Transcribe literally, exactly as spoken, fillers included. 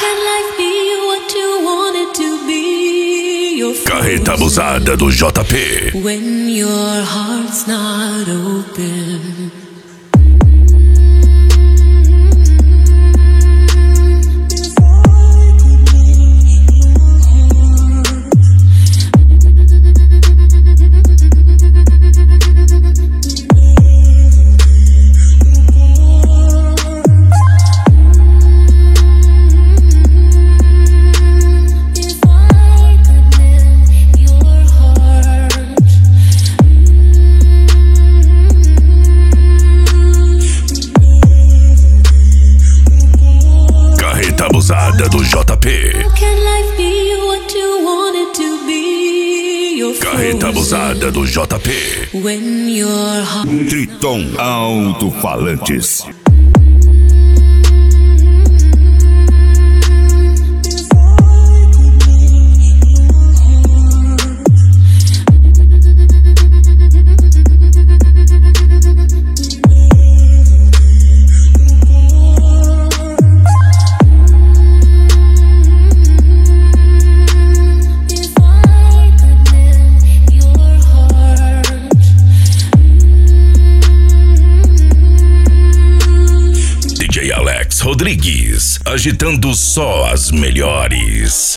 Carreta abusada do J P. When your heart's not open. Abusada do J P. Carreta abusada do J P. Triton Alto-Falantes. Alex Rodrigues, agitando só as melhores.